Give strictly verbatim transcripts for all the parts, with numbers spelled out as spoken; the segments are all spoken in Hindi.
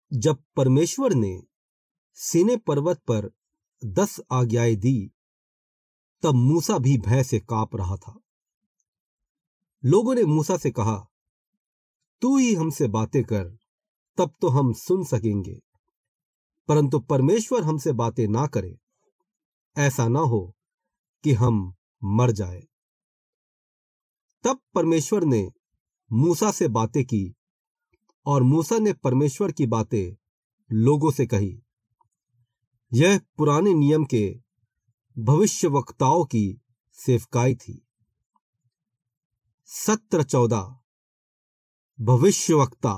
जब परमेश्वर ने सीनै पर्वत पर दस आज्ञाएं दी, तब मूसा भी भय से कांप रहा था। लोगों ने मूसा से कहा, तू ही हमसे बातें कर, तब तो हम सुन सकेंगे, परंतु परमेश्वर हमसे बातें ना करे, ऐसा ना हो कि हम मर जाए। तब परमेश्वर ने मूसा से बातें की और मूसा ने परमेश्वर की बातें लोगों से कही। यह पुराने नियम के भविष्यवक्ताओं की सेवकाई थी। सत्र चौदह। भविष्यवक्ता।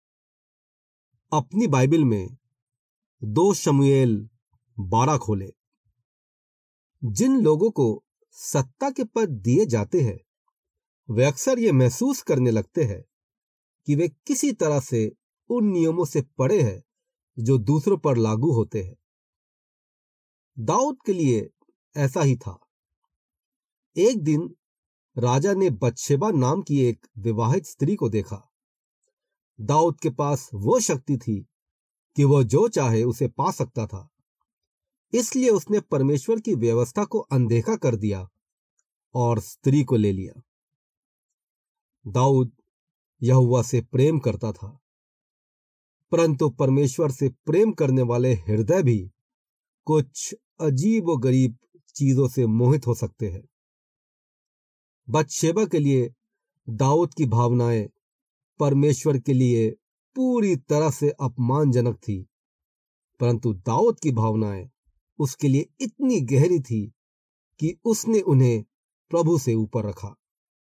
अपनी बाइबल में दो शमूएल बारह खोले। जिन लोगों को सत्ता के पद दिए जाते हैं, वे अक्सर ये महसूस करने लगते हैं कि वे किसी तरह से उन नियमों से परे हैं जो दूसरों पर लागू होते हैं। दाऊद के लिए ऐसा ही था। एक दिन राजा ने बत्शेबा नाम की एक विवाहित स्त्री को देखा। दाऊद के पास वो शक्ति थी कि वह जो चाहे उसे पा सकता था, इसलिए उसने परमेश्वर की व्यवस्था को अनदेखा कर दिया और स्त्री को ले लिया। दाऊद यहोवा से प्रेम करता था, परंतु परमेश्वर से प्रेम करने वाले हृदय भी कुछ अजीब व गरीब चीजों से मोहित हो सकते हैं। बत्शेबा के लिए दाऊद की भावनाएं परमेश्वर के लिए पूरी तरह से अपमानजनक थी, परंतु दाऊद की भावनाएं उसके लिए इतनी गहरी थी कि उसने उन्हें प्रभु से ऊपर रखा।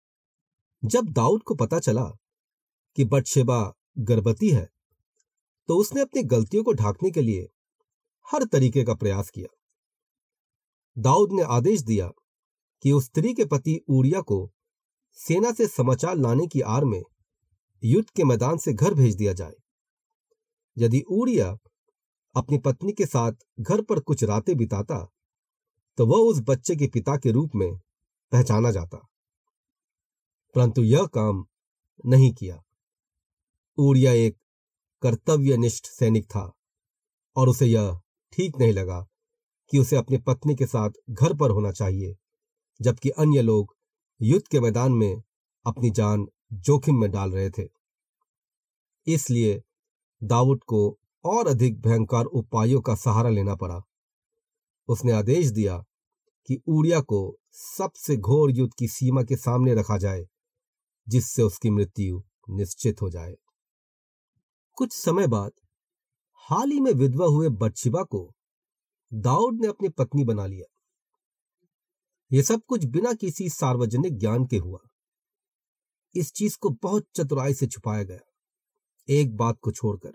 जब दाऊद को पता चला कि बत्शेबा गर्भवती है, तो उसने अपनी गलतियों को ढांकने के लिए हर तरीके का प्रयास किया। दाऊद ने आदेश दिया कि उस स्त्री के पति ऊरिया को सेना से समाचार लाने की आड़ में युद्ध के मैदान से घर भेज दिया जाए। यदि ऊरिया अपनी पत्नी के साथ घर पर कुछ रातें बिताता, तो वह उस बच्चे के पिता के रूप में पहचाना जाता, परंतु यह काम नहीं किया। ऊरिया एक कर्तव्यनिष्ठ सैनिक था और उसे यह ठीक नहीं लगा कि उसे अपनी पत्नी के साथ घर पर होना चाहिए, जबकि अन्य लोग युद्ध के मैदान में अपनी जान जोखिम में डाल रहे थे। इसलिए दाऊद को और अधिक भयंकर उपायों का सहारा लेना पड़ा। उसने आदेश दिया कि ऊरिया को सबसे घोर युद्ध की सीमा के सामने रखा जाए, जिससे उसकी मृत्यु निश्चित हो जाए। कुछ समय बाद हाल ही में विधवा हुए बत्शेबा को दाऊद ने अपनी पत्नी बना लिया। यह सब कुछ बिना किसी सार्वजनिक ज्ञान के हुआ। इस चीज को बहुत चतुराई से छुपाया गया, एक बात को छोड़कर।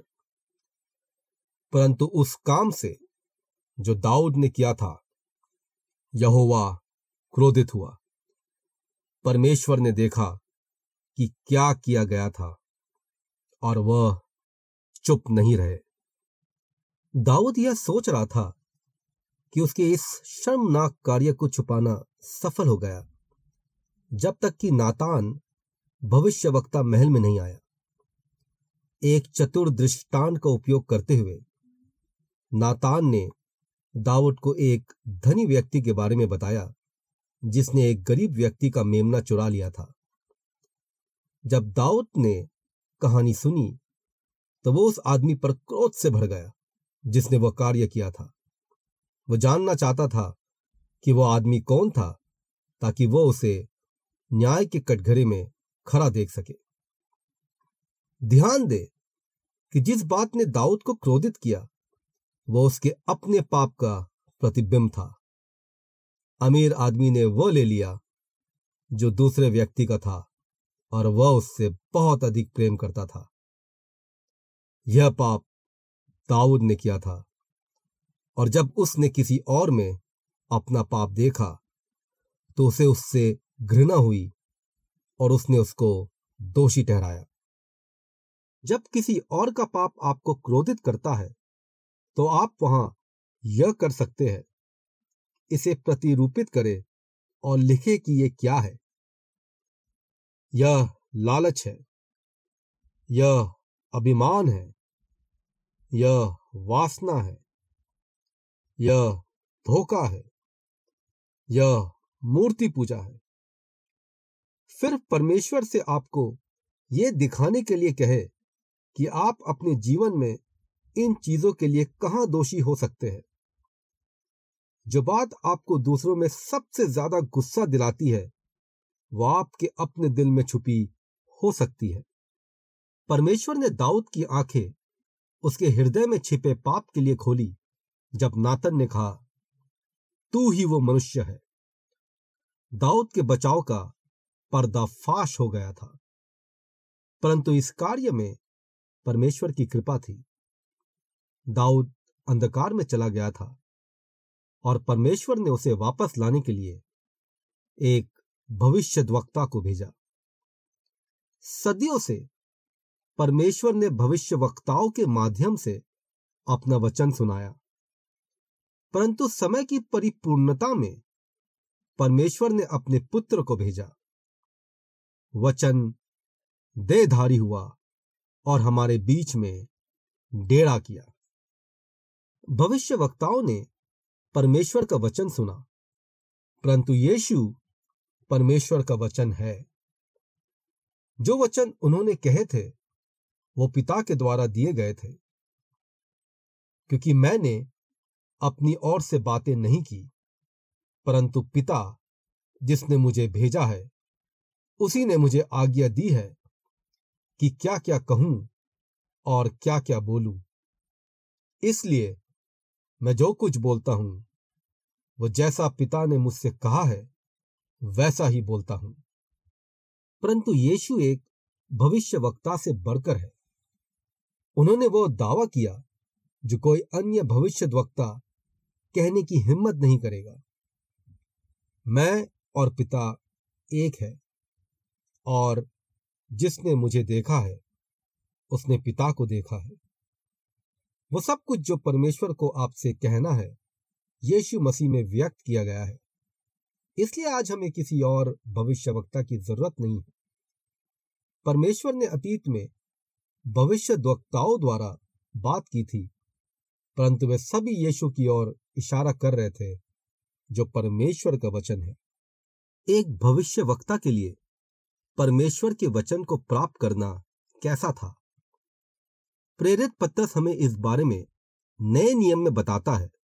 परंतु उस काम से जो दाऊद ने किया था, यहोवा क्रोधित हुआ। परमेश्वर ने देखा कि क्या किया गया था और वह चुप नहीं रहे। दाऊद यह सोच रहा था कि उसके इस शर्मनाक कार्य को छुपाना सफल हो गया, जब तक कि नातान भविष्यवक्ता महल में नहीं आया। एक चतुर दृष्टांत का उपयोग करते हुए नातान ने दाऊद को एक धनी व्यक्ति के बारे में बताया, जिसने एक गरीब व्यक्ति का मेमना चुरा लिया था। जब दाऊद ने कहानी सुनी, तो वो उस आदमी पर क्रोध से भर गया जिसने वह कार्य किया था। वह जानना चाहता था कि वह आदमी कौन था, ताकि वह उसे न्याय के कटघरे में खड़ा देख सके। ध्यान दे कि जिस बात ने दाऊद को क्रोधित किया, वह उसके अपने पाप का प्रतिबिंब था। अमीर आदमी ने वह ले लिया जो दूसरे व्यक्ति का था, और वह उससे बहुत अधिक प्रेम करता था। यह पाप दाऊद ने किया था, और जब उसने किसी और में अपना पाप देखा, तो उसे उससे घृणा हुई और उसने उसको दोषी ठहराया। जब किसी और का पाप आपको क्रोधित करता है, तो आप वहां यह कर सकते हैं, इसे प्रतिरूपित करें और लिखें कि यह क्या है। यह लालच है, यह अभिमान है, यह वासना है, यह धोखा है, यह मूर्ति पूजा है। फिर परमेश्वर से आपको यह दिखाने के लिए कहे कि आप अपने जीवन में इन चीजों के लिए कहां दोषी हो सकते हैं। जो बात आपको दूसरों में सबसे ज्यादा गुस्सा दिलाती है, वह आपके अपने दिल में छुपी हो सकती है। परमेश्वर ने दाऊद की आंखें उसके हृदय में छिपे पाप के लिए खोली जब नातन ने कहा, तू ही वो मनुष्य है। दाऊद के बचाव का पर्दाफाश हो गया था, परंतु इस कार्य में परमेश्वर की कृपा थी। दाऊद अंधकार में चला गया था और परमेश्वर ने उसे वापस लाने के लिए एक भविष्यद्वक्ता को भेजा। सदियों से परमेश्वर ने भविष्यवक्ताओं के माध्यम से अपना वचन सुनाया, परंतु समय की परिपूर्णता में परमेश्वर ने अपने पुत्र को भेजा। वचन देहधारी हुआ और हमारे बीच में डेरा किया। भविष्यवक्ताओं ने परमेश्वर का वचन सुना, परंतु यीशु परमेश्वर का वचन है। जो वचन उन्होंने कहे थे वो पिता के द्वारा दिए गए थे, क्योंकि मैंने अपनी ओर से बातें नहीं की, परंतु पिता जिसने मुझे भेजा है उसी ने मुझे आज्ञा दी है कि क्या क्या कहूं और क्या क्या बोलूं। इसलिए मैं जो कुछ बोलता हूं वो जैसा पिता ने मुझसे कहा है वैसा ही बोलता हूं। परंतु यीशु एक भविष्यवक्ता से बढ़कर है। उन्होंने वो दावा किया जो कोई अन्य भविष्यद्वक्ता कहने की हिम्मत नहीं करेगा। मैं और पिता एक है, और जिसने मुझे देखा है उसने पिता को देखा है। वो सब कुछ जो परमेश्वर को आपसे कहना है यीशु मसीह में व्यक्त किया गया है। इसलिए आज हमें किसी और भविष्यवक्ता की जरूरत नहीं है। परमेश्वर ने अतीत में भविष्यद्वक्ताओं द्वारा बात की थी, परंतु वे सभी यीशु की ओर इशारा कर रहे थे जो परमेश्वर का वचन है। एक भविष्यवक्ता के लिए परमेश्वर के वचन को प्राप्त करना कैसा था? प्रेरित पत्रस हमें इस बारे में नए नियम में बताता है।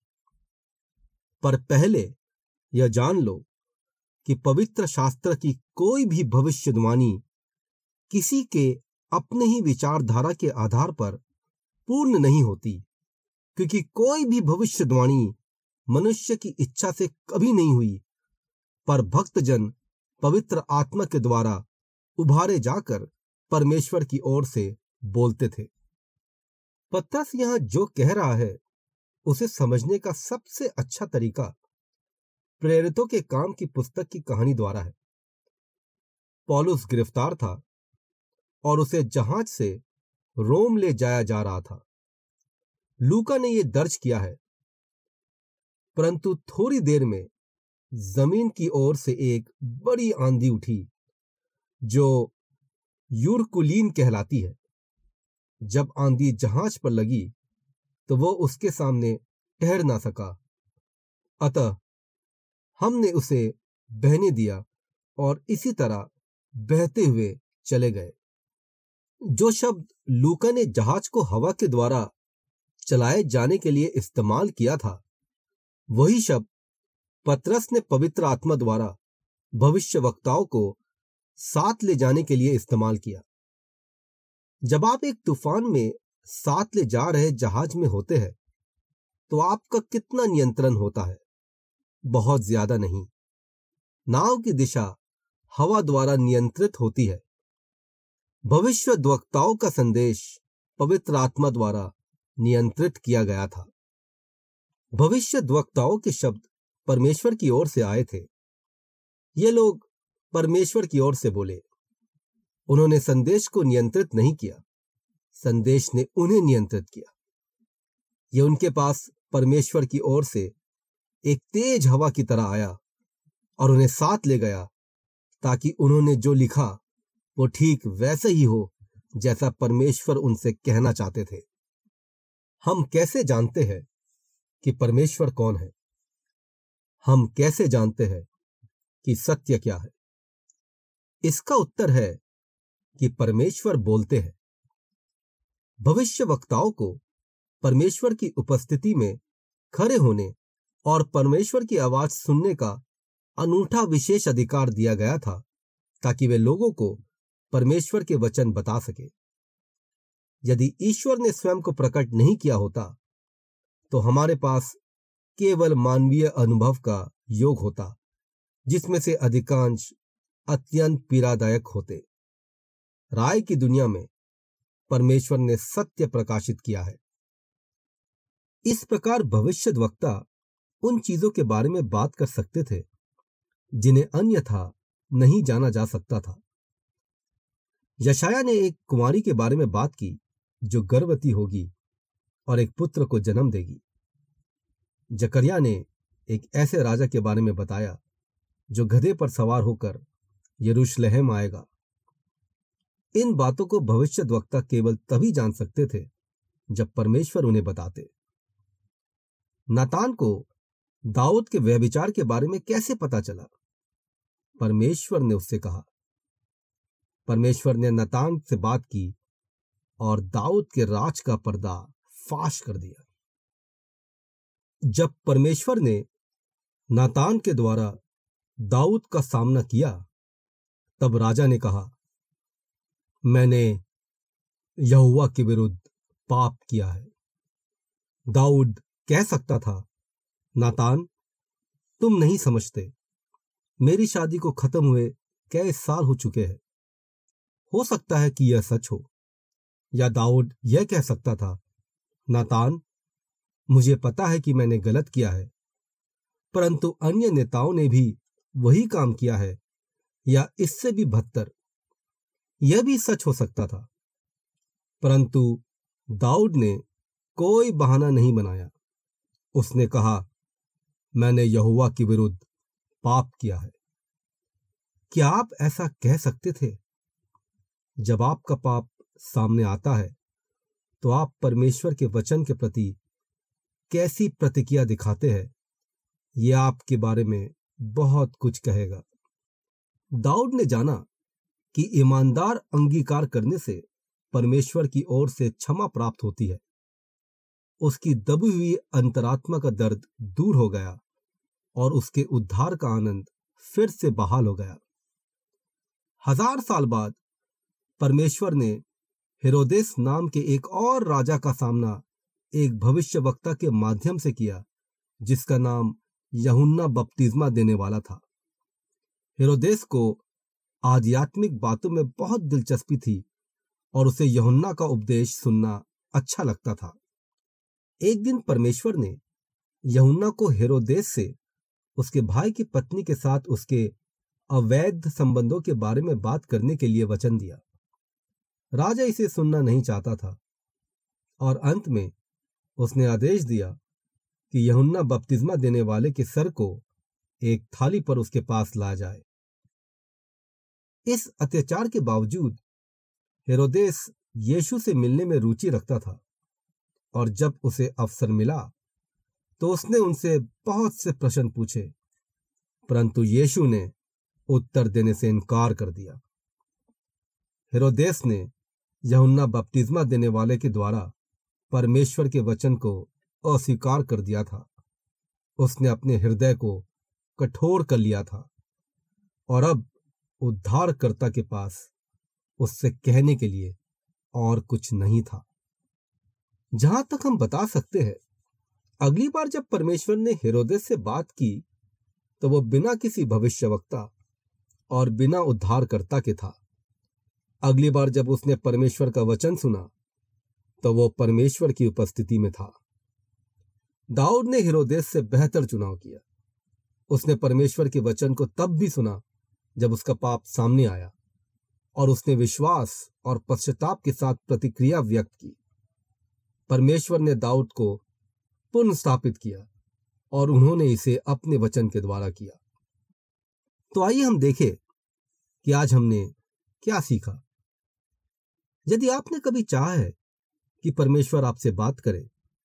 पर पहले यह जान लो कि पवित्र शास्त्र की कोई भी भविष्यवाणी किसी के अपने ही विचारधारा के आधार पर पूर्ण नहीं होती, क्योंकि कोई भी भविष्यवाणी मनुष्य की इच्छा से कभी नहीं हुई, पर भक्तजन पवित्र आत्मा के द्वारा उभारे जाकर परमेश्वर की ओर से बोलते थे। पत्रस यहां जो कह रहा है उसे समझने का सबसे अच्छा तरीका प्रेरितों के काम की पुस्तक की कहानी द्वारा है। पौलुस गिरफ्तार था और उसे जहाज से रोम ले जाया जा रहा था। लूका ने यह दर्ज किया है। परंतु थोड़ी देर में जमीन की ओर से एक बड़ी आंधी उठी जो यूरकुलीन कहलाती है। जब आंधी जहाज पर लगी तो वो उसके सामने ठहर ना सका, अतः हमने उसे बहने दिया और इसी तरह बहते हुए चले गए। जो शब्द लूका ने जहाज को हवा के द्वारा चलाए जाने के लिए इस्तेमाल किया था, वही शब्द पतरस ने पवित्र आत्मा द्वारा भविष्यवक्ताओं को साथ ले जाने के लिए इस्तेमाल किया। जब आप एक तूफान में साथ ले जा रहे जहाज में होते हैं तो आपका कितना नियंत्रण होता है? बहुत ज्यादा नहीं। नाव की दिशा हवा द्वारा नियंत्रित होती है। भविष्यद्वक्ताओं का संदेश पवित्र आत्मा द्वारा नियंत्रित किया गया था। भविष्यद्वक्ताओं के शब्द परमेश्वर की ओर से आए थे। ये लोग परमेश्वर की ओर से बोले। उन्होंने संदेश को नियंत्रित नहीं किया, संदेश ने उन्हें नियंत्रित किया। यह उनके पास परमेश्वर की ओर से एक तेज हवा की तरह आया और उन्हें साथ ले गया, ताकि उन्होंने जो लिखा वो ठीक वैसे ही हो जैसा परमेश्वर उनसे कहना चाहते थे। हम कैसे जानते हैं कि परमेश्वर कौन है? हम कैसे जानते हैं कि सत्य क्या है? इसका उत्तर है कि परमेश्वर बोलते हैं। भविष्य वक्ताओं को परमेश्वर की उपस्थिति में खड़े होने और परमेश्वर की आवाज सुनने का अनूठा विशेष अधिकार दिया गया था, ताकि वे लोगों को परमेश्वर के वचन बता सके। यदि ईश्वर ने स्वयं को प्रकट नहीं किया होता तो हमारे पास केवल मानवीय अनुभव का योग होता, जिसमें से अधिकांश अत्यंत पीड़ादायक होते। राय की दुनिया में परमेश्वर ने सत्य प्रकाशित किया है। इस प्रकार भविष्यद्वक्ता उन चीजों के बारे में बात कर सकते थे जिन्हें अन्यथा नहीं जाना जा सकता था। यशाया ने एक कुंवारी के बारे में बात की जो गर्भवती होगी और एक पुत्र को जन्म देगी। जकरिया ने एक ऐसे राजा के बारे में बताया जो गधे पर सवार होकर यरूशलेम आएगा। इन बातों को भविष्यद्वक्ता केवल तभी जान सकते थे जब परमेश्वर उन्हें बताते। नातान को दाऊद के व्यभिचार के बारे में कैसे पता चला? परमेश्वर ने उससे कहा। परमेश्वर ने नातान से बात की और दाऊद के राज का पर्दा फाश कर दिया। जब परमेश्वर ने नातान के द्वारा दाऊद का सामना किया, तब राजा ने कहा, मैंने यहोवा के विरुद्ध पाप किया है। दाऊद कह सकता था, नातान, तुम नहीं समझते, मेरी शादी को खत्म हुए कई साल हो चुके हैं। हो सकता है कि यह सच हो। या दाऊद यह कह सकता था, नातान, मुझे पता है कि मैंने गलत किया है, परंतु अन्य नेताओं ने भी वही काम किया है या इससे भी बदतर। यह भी सच हो सकता था। परंतु दाऊद ने कोई बहाना नहीं बनाया। उसने कहा, मैंने यहोवा के विरुद्ध पाप किया है। क्या आप ऐसा कह सकते थे? जब आपका पाप सामने आता है तो आप परमेश्वर के वचन के प्रति कैसी प्रतिक्रिया दिखाते हैं, यह आपके बारे में बहुत कुछ कहेगा। दाऊद ने जाना कि ईमानदार अंगीकार करने से परमेश्वर की ओर से क्षमा प्राप्त होती है। उसकी दबी हुई अंतरात्मा का दर्द दूर हो गया और उसके उद्धार का आनंद फिर से बहाल हो गया। हजार साल बाद परमेश्वर ने हेरोदेस नाम के एक और राजा का सामना एक भविष्यवक्ता के माध्यम से किया, जिसका नाम यूहन्ना बपतिस्मा देने वाला था। हेरोदेस को आध्यात्मिक बातों में बहुत दिलचस्पी थी और उसे यूहन्ना का उपदेश सुनना अच्छा लगता था। एक दिन परमेश्वर ने यूहन्ना को हेरोदेस से उसके भाई की पत्नी के साथ उसके अवैध संबंधों के बारे में बात करने के लिए वचन दिया। राजा इसे सुनना नहीं चाहता था और अंत में उसने आदेश दिया कि यूहन्ना बपतिस्मा देने वाले के सर को एक थाली पर उसके पास लाया जाए। इस अत्याचार के बावजूद हेरोदेस यीशु से मिलने में रुचि रखता था और जब उसे अवसर मिला तो उसने उनसे बहुत से प्रश्न पूछे, परंतु यीशु ने उत्तर देने से इनकार कर दिया। हेरोदेस ने यूहन्ना बपतिस्मा देने वाले के द्वारा परमेश्वर के वचन को अस्वीकार कर दिया था। उसने अपने हृदय को कठोर कर लिया था और अब उद्धारकर्ता के पास उससे कहने के लिए और कुछ नहीं था। जहां तक हम बता सकते हैं, अगली बार जब परमेश्वर ने हेरोदेस से बात की तो वह बिना किसी भविष्यवक्ता और बिना उद्धारकर्ता के था। अगली बार जब उसने परमेश्वर का वचन सुना तो वो परमेश्वर की उपस्थिति में था। दाऊद ने हेरोदेस से बेहतर चुनाव किया। उसने परमेश्वर के वचन को तब भी सुना जब उसका पाप सामने आया और उसने विश्वास और पश्चाताप के साथ प्रतिक्रिया व्यक्त की। परमेश्वर ने दाऊद को पुनः स्थापित किया और उन्होंने इसे अपने वचन के द्वारा किया। तो आइए हम देखें कि आज हमने क्या सीखा। यदि आपने कभी चाहा है कि परमेश्वर आपसे बात करे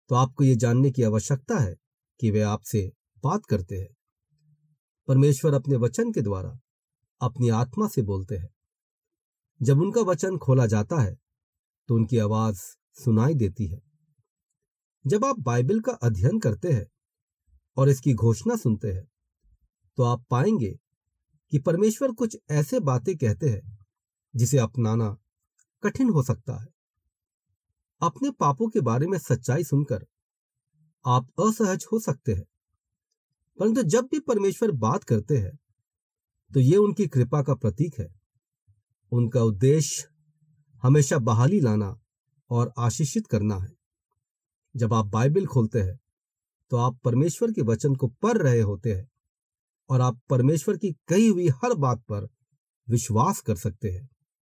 तो आपको यह जानने की आवश्यकता है कि वे आपसे बात करते हैं। परमेश्वर अपने वचन के द्वारा अपनी आत्मा से बोलते हैं। जब उनका वचन खोला जाता है तो उनकी आवाज सुनाई देती है। जब आप बाइबल का अध्ययन करते हैं और इसकी घोषणा सुनते हैं तो आप पाएंगे कि परमेश्वर कुछ ऐसे बातें कहते हैं जिसे अपनाना कठिन हो सकता है। अपने पापों के बारे में सच्चाई सुनकर आप असहज हो सकते हैं, परंतु जब भी परमेश्वर बात करते हैं तो यह उनकी कृपा का प्रतीक है। उनका उद्देश्य हमेशा बहाली लाना और आशीषित करना है। जब आप बाइबल खोलते हैं तो आप परमेश्वर के वचन को पढ़ रहे होते हैं और आप परमेश्वर की कही हुई हर बात पर विश्वास कर सकते हैं।